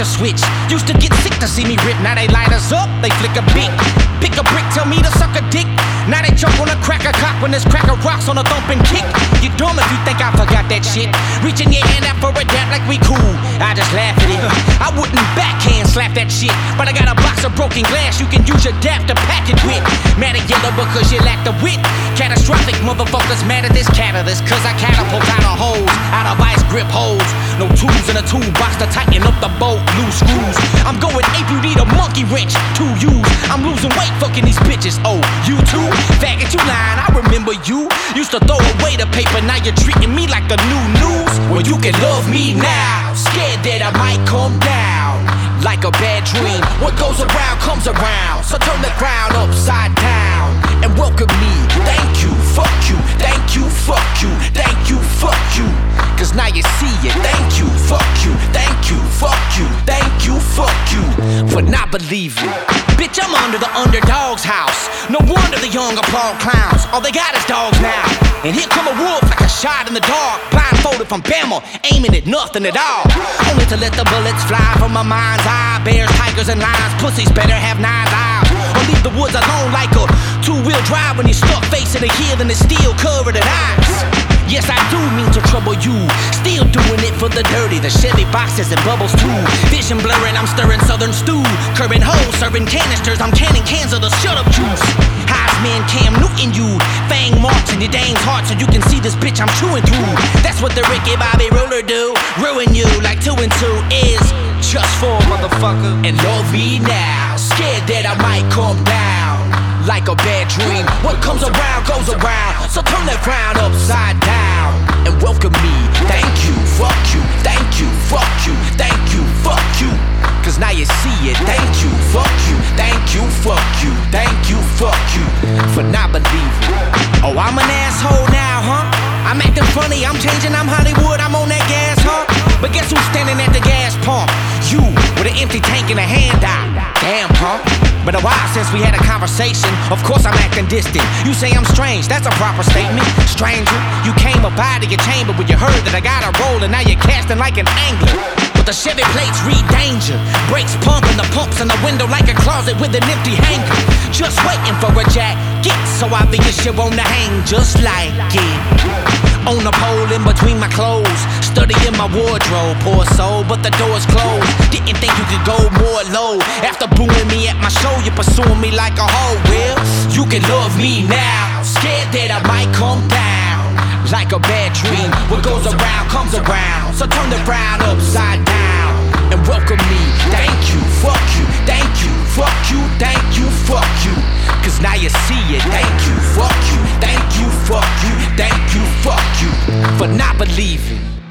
a switch. Used to get sick to see me rip, now they light us up, they flick a bit. Pick a brick, tell me to suck a dick. Now they jump on a cracker cock when there's cracker rocks on a thumping kick. You dumb if you think I forgot that shit. Reaching your hand out for a dap like we cool, I just laugh at it. I wouldn't backhand slap that shit, but I got a box of broken glass you can use your dap to pack it with. Mad at yellow because you lack the wit. Catastrophic motherfuckers mad at this catalyst, cause I catapult out of holes, out of ice grip holes. No tools in a toolbox to tighten up the bolt, loose screws. I'm going ape, you need a monkey wrench to use. I'm losing weight fucking these bitches, oh, you too? Faggot, you lying, I remember you. Used to throw away the paper, now you're treating me like the new news. Well, you can love me now, scared that I might come down. Like a bad dream, what goes around comes around. So turn the ground upside down and welcome me. Thank you, fuck you, thank you, fuck you, thank you, fuck you. Cause now you see it, thank you, fuck you, thank you, fuck you, thank you, fuck you, for not believing. Bitch, I'm under the underdog's house. No wonder the young applaud clowns. All they got is dogs now. And here come a wolf like a shot in the dark, blindfolded from Bama, aiming at nothing at all. Only to let the bullets fly from my mind's eye. Bears, tigers, and lions, pussies better have 9 lives. Or leave the woods alone like a two-wheel drive when you're stuck facing a hill and it's still covered in ice. Yes, I do mean to trouble you. Still doing it for the dirty, the Chevy boxes and bubbles too. Vision blurring, I'm stirring southern stew. Curving holes, serving canisters, I'm canning cans of the shut-up juice. Heisman, Cam Newton, you fang marks in your dame's heart so you can see this bitch I'm chewing through. That's what the Ricky Bobby Ruler do. Ruin you like 2 and 2 is just for a motherfucker. And love me now, scared that I might come down. Like a bad dream, what comes around goes around. So turn that crown upside down and welcome me. Thank you, fuck you, thank you, fuck you, thank you, fuck you. Cause now you see it, thank you, fuck you, thank you, fuck you, thank you, fuck you, for not believing. Oh, I'm an asshole now, huh? I'm acting funny, I'm changing, I'm Hollywood, I'm on that gas, huh? But guess who's standing at the gas pump? You, with an empty tank in a hand out. Damn, punk. Been a while since we had a conversation. Of course I'm acting distant. You say I'm strange, that's a proper statement. Stranger, you came up out of your chamber when you heard that I got a roll and now you're casting like an angler. But the Chevy plates read danger. Brakes pumping, the pumps in the window like a closet with an empty hanger. Just waiting for a jack. Get so obvious you wanna hang just like it. On the pole in between my clothes, studying my wardrobe, poor soul, but the door's closed. Didn't think you could go more low. After booing me at my show, you're pursuing me like a hoe. Well, you can love me now, scared that I might come down. Like a bad dream, what goes around comes around. So turn the ground upside down and welcome me. Thank you, fuck you, thank you, fuck you, thank you, fuck you. Cause now you see it, thank you, fuck you, thank you, fuck you, thank you, fuck you, for not believing.